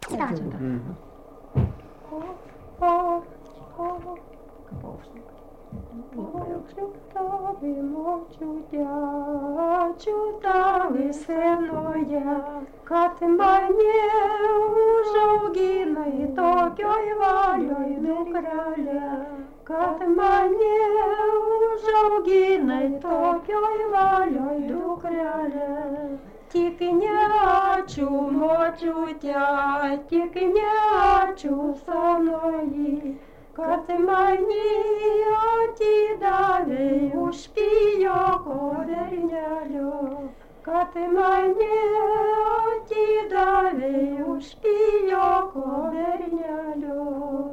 Чудали синоя, kad mane užauginai tokioj valioj dukrelė, kad mane užauginai tokioj valioj dukrelė. Tik ne ačiū močiute, tik ne ačiū senoji, kad mane atidavei už pijoko bernelio, kad mane atidavei už pijoko bernelio.